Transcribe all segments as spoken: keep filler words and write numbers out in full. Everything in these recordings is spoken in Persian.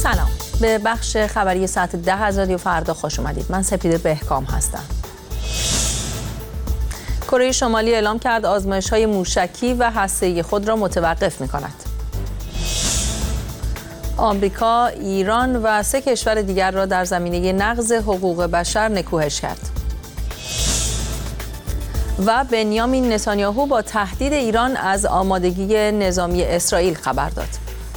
سلام، به بخش خبری ساعت ده از رادیو فردا خوش اومدید. من سپیده بهکام هستم. کره شمالی اعلام کرد آزمایش‌های موشکی و هسته‌ای خود را متوقف می‌کند. آمریکا، ایران و سه کشور دیگر را در زمینه نقض حقوق بشر نکوهش کرد. و بنیامین نتانیاهو با تهدید ایران از آمادگی نظامی اسرائیل خبر داد.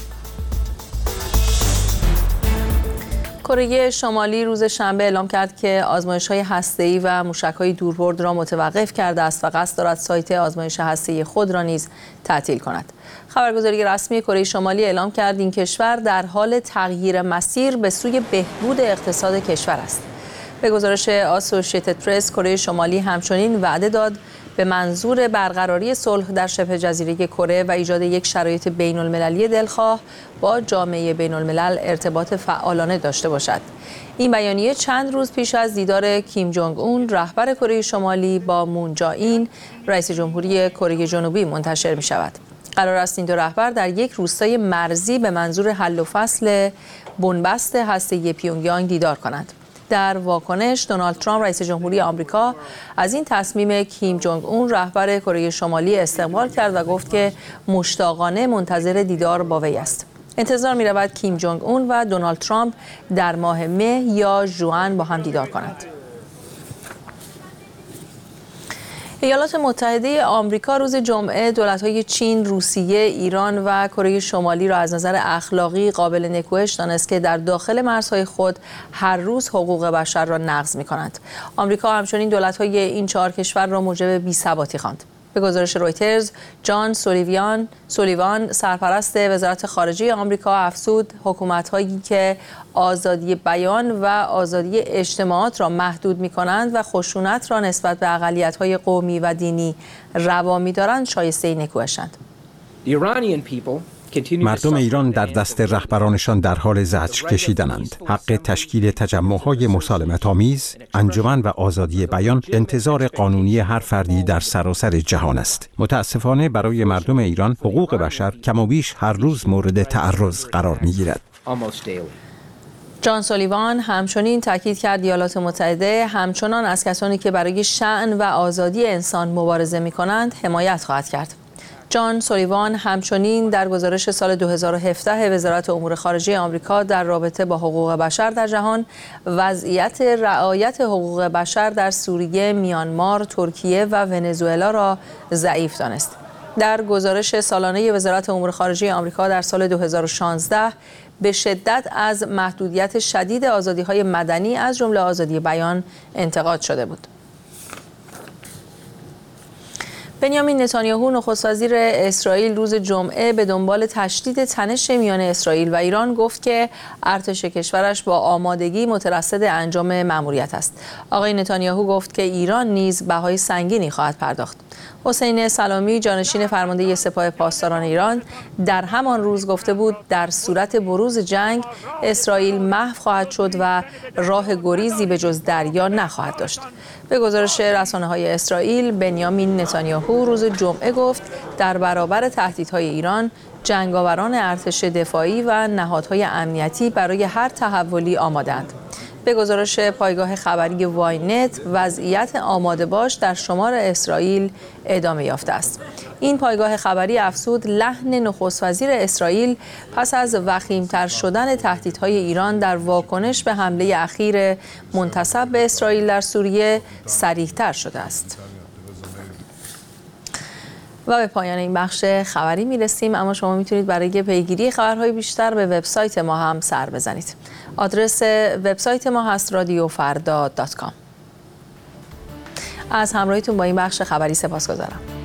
کره شمالی روز شنبه اعلام کرد که آزمایش‌های هسته‌ای و موشک‌های دوربرد را متوقف کرده است و قصد دارد سایت آزمایش هسته‌ای خود را نیز تعطیل کند. خبرگزاری رسمی کره شمالی اعلام کرد این کشور در حال تغییر مسیر به سوی بهبود اقتصاد کشور است. به گزارش آسوشیتد پرس، کره شمالی همچنین وعده داد به منظور برقراری صلح در شبه جزیره کره و ایجاد یک شرایط بین‌المللی دلخواه با جامعه بین‌الملل ارتباط فعالانه داشته باشد. این بیانیه چند روز پیش از دیدار کیم جونگ اون رهبر کره شمالی با مون جا این رئیس جمهوری کره جنوبی منتشر می شود. قرار است این دو رهبر در یک روستای مرزی به منظور حل و فصل بنبست هسته‌ای پیونگیانگ دیدار کنند. در واکنش، دونالد ترامپ رئیس جمهوری آمریکا از این تصمیم کیم جونگ اون رهبر کره شمالی استقبال کرد و گفت که مشتاقانه منتظر دیدار با وی است. انتظار می رود کیم جونگ اون و دونالد ترامپ در ماه مه یا ژوئن با هم دیدار کنند. ایالات متحده آمریکا روز جمعه دولت‌های چین، روسیه، ایران و کره شمالی را از نظر اخلاقی قابل نکوهش دانست که در داخل مرزهای خود هر روز حقوق بشر را نقض می‌کنند. آمریکا همچنین دولت‌های این چهار کشور را موجب بی‌ثباتی خواند. به گزارش رویترز، جان سولیوان، سولیوان سرپرست وزارت خارجه آمریکا افزود حکومت‌هایی که آزادی بیان و آزادی اجتماعات را محدود می‌کنند و خشونت را نسبت به اقلیت‌های قومی و دینی روا می‌دارند شایسته نکوهشند. مردم ایران در دست رهبرانشان در حال زجر کشیدنند. حق تشکیل تجمع‌های مسالمت‌آمیز، انجمن و آزادی بیان انتظار قانونی هر فردی در سراسر جهان است. متاسفانه برای مردم ایران حقوق بشر کم و بیش هر روز مورد تعرض قرار می‌گیرد. جان سولیوان همچنین تاکید کرد ایالات متحده همچنان از کسانی که برای شأن و آزادی انسان مبارزه می‌کنند حمایت خواهد کرد. جان سولیوان همچنین در گزارش سال دو هزار و هفده وزارت امور خارجه آمریکا در رابطه با حقوق بشر در جهان، وضعیت رعایت حقوق بشر در سوریه، میانمار، ترکیه و ونزوئلا را ضعیف دانست. در گزارش سالانه وزارت امور خارجه آمریکا در سال دو هزار و شانزده به شدت از محدودیت شدید آزادی‌های مدنی از جمله آزادی بیان انتقاد شده بود. بنیامین نتانیاهو نخست وزیر اسرائیل روز جمعه به دنبال تشدید تنش میان اسرائیل و ایران گفت که ارتش کشورش با آمادگی مترصد انجام مأموریت است. آقای نتانیاهو گفت که ایران نیز بهای سنگینی خواهد پرداخت. حسین سلامی جانشین فرمانده سپاه پاسداران ایران در همان روز گفته بود در صورت بروز جنگ اسرائیل محو خواهد شد و راه گریزی به جز دریا نخواهد داشت. به گزارش رسانه‌های اسرائیل، بنیامین نتانیاهو روز جمعه گفت در برابر تهدیدهای ایران جنگاوران ارتش دفاعی و نهادهای امنیتی برای هر تحولی آماده‌اند. به گزارش پایگاه خبری واینت، وضعیت آماده باش در شمال اسرائیل ادامه یافته است. این پایگاه خبری افزود لحن نخست وزیر اسرائیل پس از وخیم‌تر شدن تهدیدهای ایران در واکنش به حمله اخیر منتسب به اسرائیل در سوریه صریح‌تر شده است. و به پایان این بخش خبری میرسیم، اما شما میتونید برای پیگیری خبرهای بیشتر به وبسایت ما هم سر بزنید. آدرس وبسایت ما هست رادیو فردا دات کام. از همراهیتون با این بخش خبری سپاسگزارم.